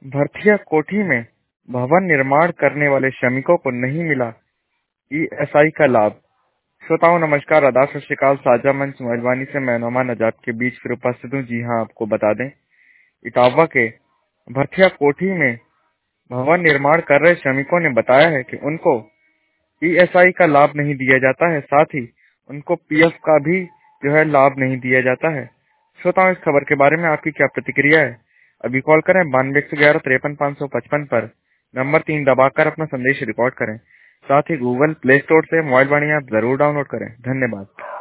भरथिया कोठी में भवन निर्माण करने वाले श्रमिकों को नहीं मिला ईएसआई का लाभ। श्रोताओं नमस्कार, आदाब, सत श्री अकाल। साझा मंच मेहरबानी से मैं नौमान नजात के बीच फिर उपस्थित हूँ। जी हाँ, आपको बता दें, इटावा के भरथिया कोठी में भवन निर्माण कर रहे श्रमिकों ने बताया है कि उनको ईएसआई का लाभ नहीं दिया जाता है, साथ ही उनको पीएफ का भी लाभ नहीं दिया जाता है। श्रोताओं, इस खबर के बारे में आपकी क्या प्रतिक्रिया है? अभी कॉल करें 9211 53 555 पर, नंबर 3 दबाकर अपना संदेश रिकॉर्ड करें। साथ ही गूगल प्ले स्टोर से मोबाइल वाणी ऐप जरूर डाउनलोड करें। धन्यवाद।